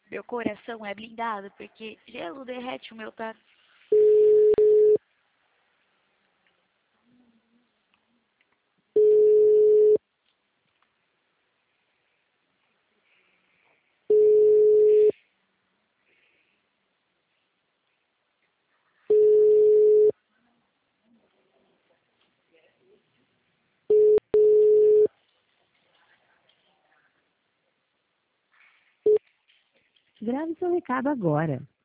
Meu coração é blindado porque gelo derrete o meu tá. Grave seu recado agora.